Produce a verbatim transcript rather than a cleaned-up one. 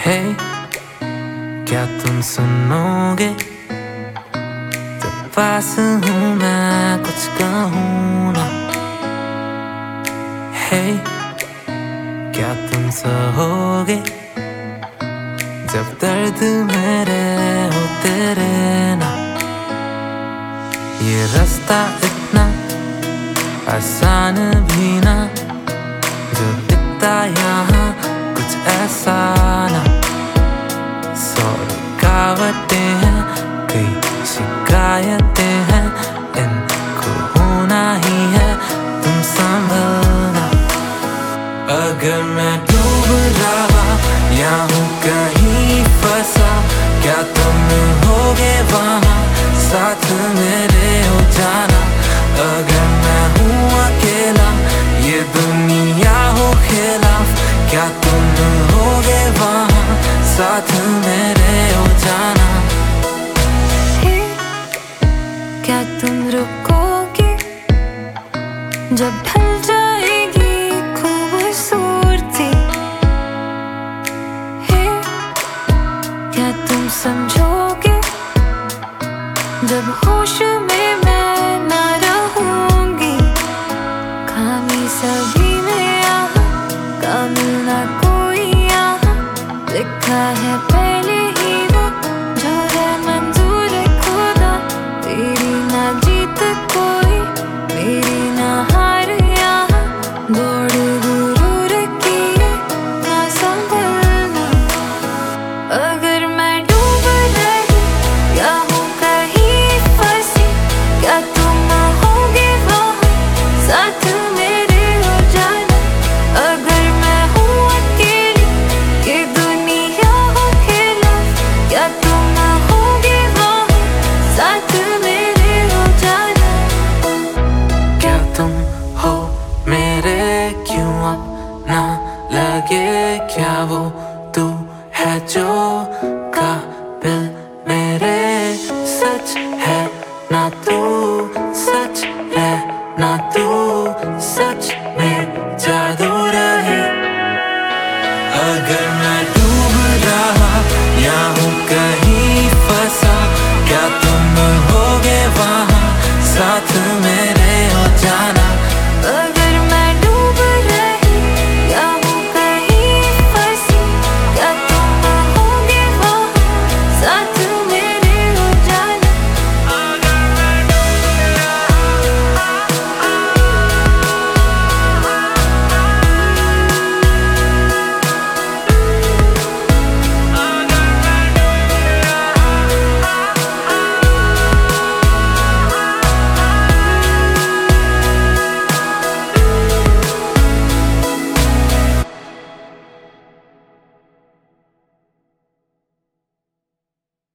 हे क्या तुम सुनोगे जब पास हूँ मैं कुछ कहूँ ना। हे क्या तुम सहोगे जब दर्द मेरे हो तेरे ना। ये रास्ता इतना आसान भी ना जो दिखता यहाँ कुछ ऐसा ना। सौ रुकावटें हैं कई शिकायतें हैं इनको होना ही है तुम संभलना। अगर मैं डूब रहा या हूँ कहीं फंसा क्या तुम होगे वहाँ साथ मेरे हो जाना। अगर मैं हूँ अकेला ये दुनिया हो खिलाफ क्या तुम होगे वहाँ साथ मेरे हो जाना। क्या तुम रुकोगे जब ढल जाएगी खूबसूरती। क्या तुम समझोगे जब होश में मैं ना रहूंगी। खामी सभी में यहाँ कामिल ना कोई यहाँ लिखा है पहले ही वो जो है मंजूर खुदा। तेरी ना जीत कोई मेरी ना हार यहाँ दौड़ गुरूर की ना संभलना। अगर मैं डूब रही या हूँ कहीं फंसी क्या तुम होगे वहाँ साथ मेरे हो जाना। अगर मैं हूँ अकेली ये दुनिया हो खिलाफ क्या तुम होगे वहाँ साथ मेरे हो जाना। क्या तुम हो मेरे क्यों अब ना लगे क्या वो तू है जो काबिल मेरे। सच है ना तू सच है ना तू सच